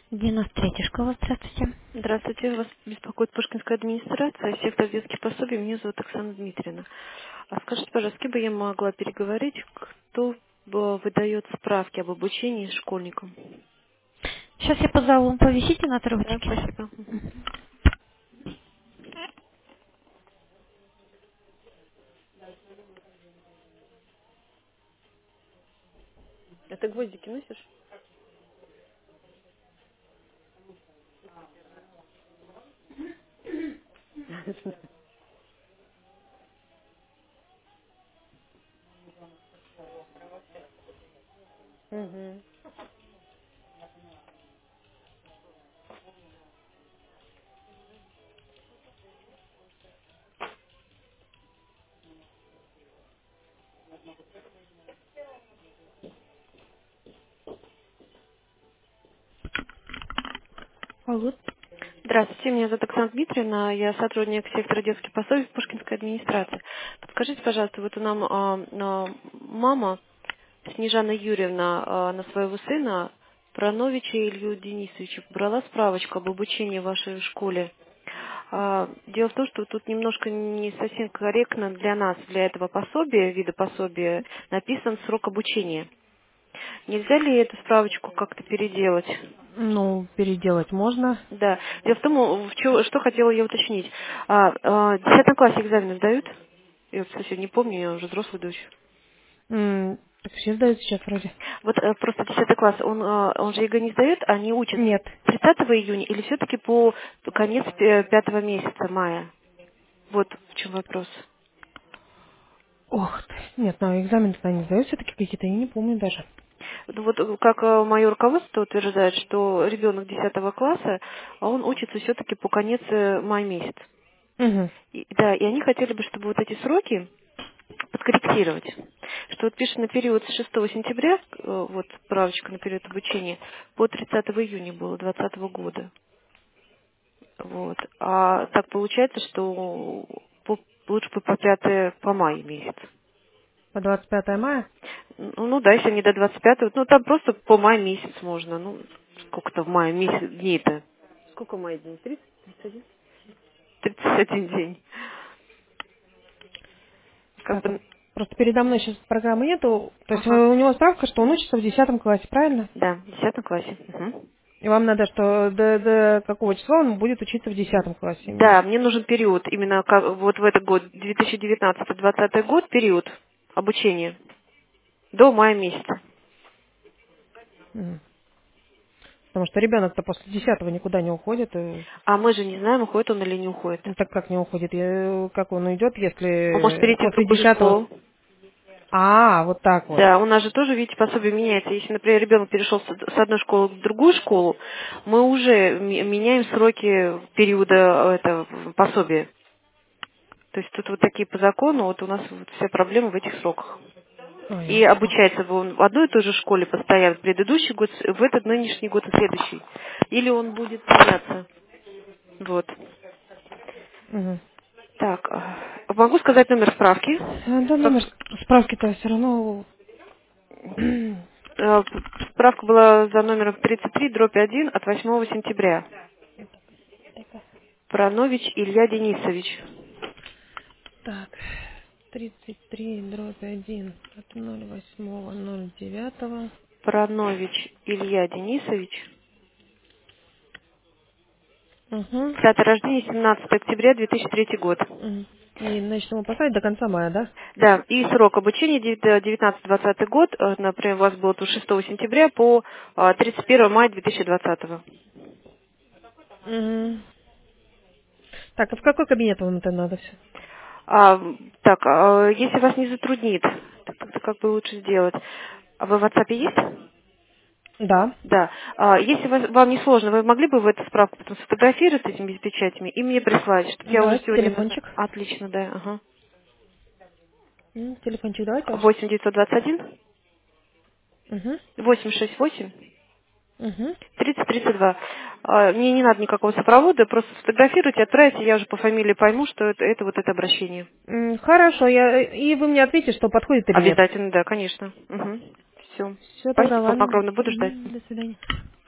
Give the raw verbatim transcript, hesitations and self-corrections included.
девяносто третья школа, здравствуйте. Здравствуйте, вас беспокоит Пушкинская администрация, сектор детских пособий, меня зовут Оксана Дмитриевна. А скажите, пожалуйста, с кем бы я могла переговорить, кто бы выдает справки об обучении школьникам? Сейчас я позову, повисите на Да, трубочке. спасибо. Мгм. А ты гвоздики носишь? Мгм. Алло. Здравствуйте, меня зовут Оксана Дмитриевна, я сотрудник сектора детских пособий в Пушкинской администрации. Подскажите, пожалуйста, вот у нам а, а, мама Снежана Юрьевна а, на своего сына Прановича Илью Денисовича брала справочку об обучении в вашей школе. А, Дело в том, что тут немножко не совсем корректно для нас, для этого пособия, вида пособия, написан срок обучения. Нельзя ли эту справочку как-то переделать? Ну, переделать можно. Да. Дело в том, в чё- что хотела я уточнить. А, а, в десятом классе экзамены сдают? Я вот совсем не помню, я уже взрослая дочь. М, Так все сдают сейчас вроде. Вот э, просто десятый класс, он, а, он же ЕГЭ не сдает, а они учат Нет. тридцатого июня или все-таки по конец пе- пятого месяца мая? Вот в чем вопрос. Ох ты. Нет, ну экзамены-то они сдают все-таки какие-то, я не помню даже. Ну, вот э, как э, мое руководство утверждает, что ребенок десятого класса, а он учится все-таки по конец э, май месяц. Угу. И, да, и они хотели бы, чтобы вот эти сроки подкорректировать. Что вот пишет на период с шестого сентября, э, вот справочка на период обучения, по тридцатого июня было двадцатого года. Вот. А так получается, что по- лучше бы по пятое по май месяц. По двадцать пятое мая? Ну, ну да, если не до двадцать пятого, ну там просто по май месяц можно. Ну, сколько-то в мае месяц дней-то? Сколько в мае дней? тридцать? тридцать один? тридцать один день. Как Так, вот бы, просто передо мной сейчас программы нету. То есть э, ага. у него справка, что он учится в десятом классе, правильно? Да, в десятом классе. Мгм. И вам надо, что до, до какого числа он будет учиться в десятом классе именно? Да, мне нужен период, именно как, вот в этот год, две тысячи девятнадцатый двадцатый год, период обучения до мая месяца. Мгм. Потому что ребенок-то после десятого никуда не уходит. И А мы же не знаем, уходит он или не уходит. Ну, так как не уходит? Э, Как он уйдет, Он может если перейти в после другую же десятого? школу. А, вот так вот. Да, у нас же тоже, видите, пособие меняется. Если, например, ребенок перешел с с одной школы в другую школу, мы уже м- меняем сроки периода э, это, пособия. То есть тут вот такие по закону, вот у нас вот вся проблема в этих сроках. А, И ясно. обучается он в одной и той же школе постоянно, в предыдущий год, в этот нынешний год и следующий. Или он будет меняться. Вот. Мгм. Так, а, могу сказать номер справки. А, Да, Как номер справки-то все равно... Э, Справка была за номером тридцать три дробь один от восьмого сентября. Пранович Илья Денисович. Так, тридцать три дробь один от ноль восьмого ноль девятого. Пранович Илья Денисович. Угу. Дата рождения семнадцатого октября две тысячи третий год. И, значит, ему поставить до конца мая, да? Да, и срок обучения девятнадцатый двадцатый год, э, например, у вас было тут шестого сентября по э, тридцать первого мая две тысячи двадцатого. Угу. Так, а в какой кабинет вам это надо все? А, так, а, если вас не затруднит, то как как бы лучше сделать? А вы в WhatsApp есть? Да. Да. А, если вас- вам не сложно, вы могли бы в эту справку потом сфотографировать с этими печатями и мне прислать, чтобы я уже Давайте сегодня... назна- телефончик. Отлично, да. Ага. М, Телефончик давайте ваш. восемь девятьсот двадцать один Угу. восемьсот шестьдесят восемь Угу. тридцать тридцать два. А, Мне не надо никакого сопровода, просто сфотографируйте, отправите, я уже по фамилии пойму, что это, это вот это обращение. М, Хорошо, я... и вы мне ответите, что подходит или нет. Обязательно, да, конечно. Угу. Все. Все тогда, Спасибо вам ладно. огромное, буду ждать. Мгм, До свидания.